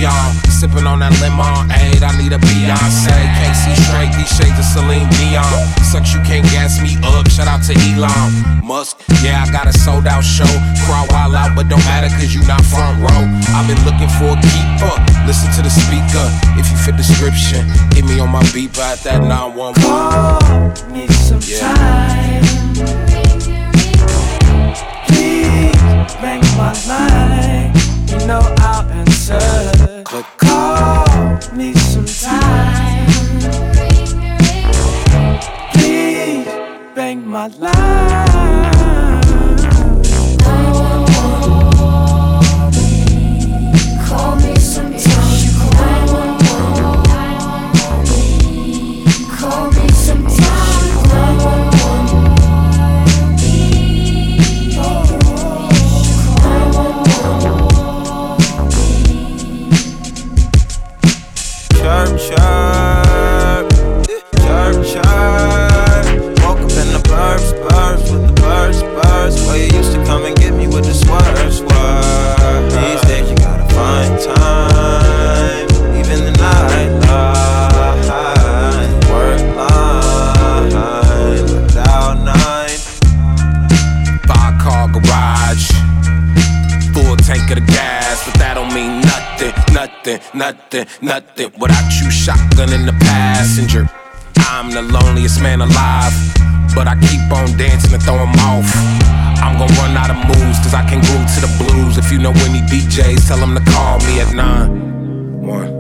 y'all. Sipping on that lemon, aid, I need a Beyonce. Can't see straight, these shades of Celine Dion. Sucks, you can't gas me up, shout out to Elon Musk. Yeah, I got a sold out show. Crowd wild out, but don't matter cause you not front row. I've been looking for a keeper, listen to the speaker. If you fit description, hit me on my beeper at that 911. Call me sometime. Please ring my line, you know I'll answer. Call me sometime. Please bang my line. Call me sometime. Call me sometime. Chirp, chirp, chirp, chirp. Woke up in the burbs, burbs with the birds, birds. Where you used to come and get me with the swerve, swerve. These days you gotta find time, even the night line, work line, without 9. 5-car garage, full tank of the gas, but that don't mean nothing, nothing, nothing, nothing. Without you, shotgun in the passenger. I'm the loneliest man alive, but I keep on dancing and throw 'em off. I'm gon' run out of moves, cause I can groove to the blues. If you know any DJs, tell them to call me at 911.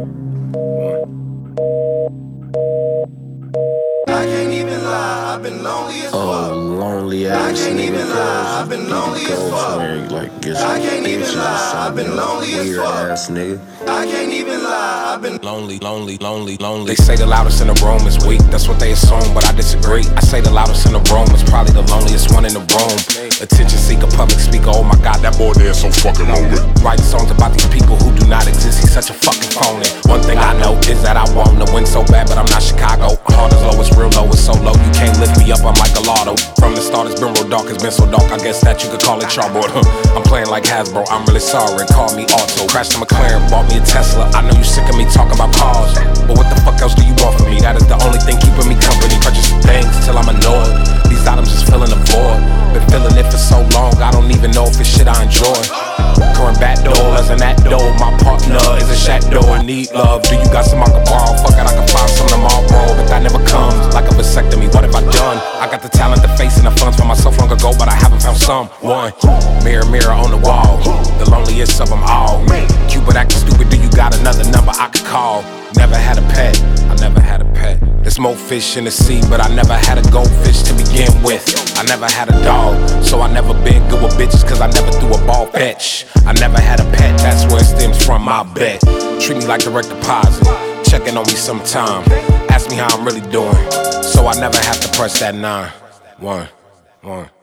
I can't even lie, I've been lonely as fuck. Oh, lonely ass nigga, lie, I've been lonely as fuck. Like, get I some can't even bitches or lie, I've something. been lonely as Weird fuck. ass nigga. I can't even lie, I've been Lonely, lonely, lonely, lonely. They say the loudest in the room is weak, that's what they assume, but I disagree. I say the loudest in the room is probably the loneliest one in the room. Attention seeker, public speaker, oh my god, that boy there is so fucking lonely. Writing songs about these people who do not exist, he's such a fucking phony. One thing I know is that I want to win so bad, but I'm not Chicago. Heart is low, it's real low, it's so low, you can't lift me up, I'm like a lotto. From the start, it's been real dark, it's been so dark, I guess that you could call it chalkboard. I'm playing like Hasbro, I'm really sorry, call me Auto. Crashed a McLaren, bought me a Tesla, I know you sick of me talking about cars, but what the fuck else do you want from me? That is the only thing keeping me company. Purchasing things till I'm annoyed. These items just filling the void. Been feeling it for so long, I don't even know if it's shit I enjoy. Current back door as an act door. My partner is a shadow, I need love. Do you got some I can borrow? Fuck it, I can find some tomorrow, but that never comes. Like a vasectomy, what have I done? I got the talent, the face, and the funds for myself long ago, but I haven't found someone. Mirror, mirror on the wall, the loneliest of them all. Cupid acting stupid, do you got another number I could call? Never had a pet, I never had a pet. There's more fish in the sea, but I never had a goldfish to begin with. I never had a dog, so I never been good with bitches, cause I never threw a ball fetch. I never had a pet, that's where it stems from, I bet. Treat me like direct deposit, checking on me sometime. Ask me how I'm really doing, so I never have to press that 911.